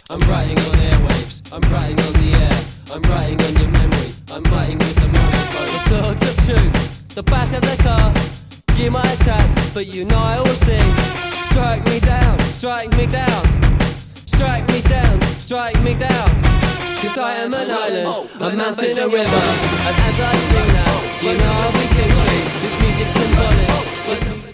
I'm writing on airwaves, I'm writing on the air, I'm writing on your memory, I'm writing with the microphone. The swords of truth, the back of the car. You might attack, but you know I will sing. Strike me down, strike me down. Strike me down, strike me down. Cause I am an island, a mountain, a river. And as I sing now, you know I'll be kinky. This music's symbolic.